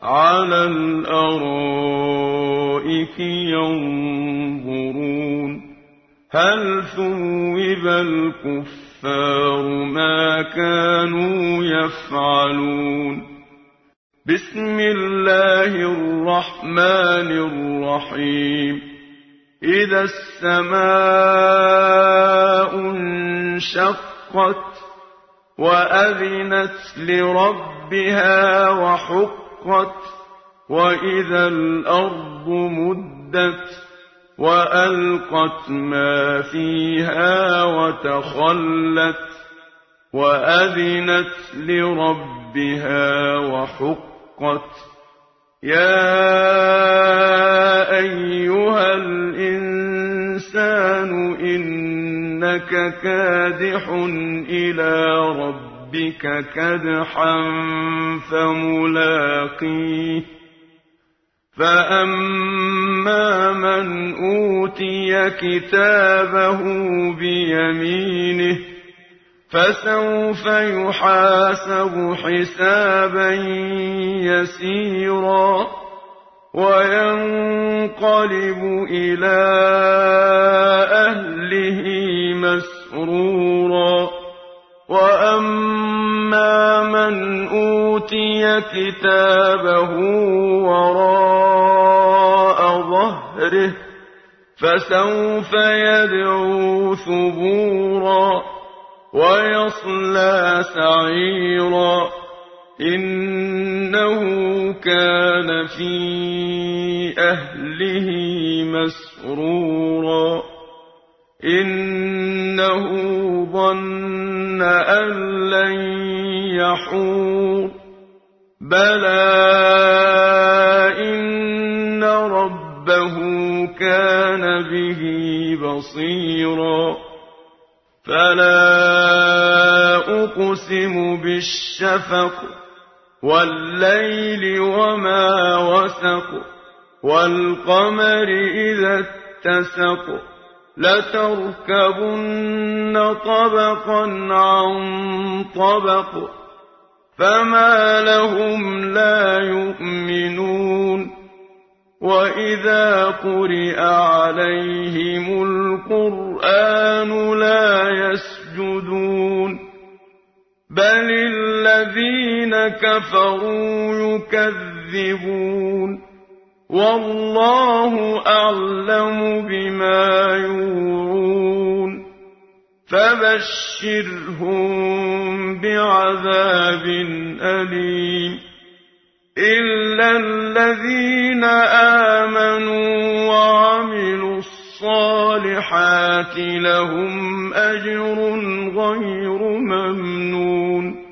عَلَى الْأَرَائِكِ يَنظُرُونَ هَلْ ثُوِّبَ الْكُفَّارُ مَا كَانُوا يَفْعَلُونَ بسم الله الرحمن الرحيم إذا السماء انشقت وأذنت لربها وحقت وإذا الأرض مدت وألقت ما فيها وتخلت وأذنت لربها وحقت يا أيها الإنسان إنك كادح إلى ربك كدحا فملاقيه فأما من أوتي كتابه بيمينه فسوف يحاسب حسابا يسيرا وينقلب إلى أهله مسرورا وأما من أوتي كتابه وراء ظهره فسوف يدعو ثبورا ويصلى سعيرا إنه كان في أهله مسرورا إنه ظن أن لن يحور بلى إن ربه كان به بصيرا فلا أقسم بالشفق والليل وما وسق والقمر إذا اتسق لتركبن طبقا عن طبق فما لهم لا يؤمنون وإذا قرئ عليهم القرآن لا يسجدون بل الذين كفروا يكذبون والله أعلم بما يوعون فبشرهم بعذاب أليم إلا الذين آمنوا وعملوا الصالحات لهم أجر غير ممنون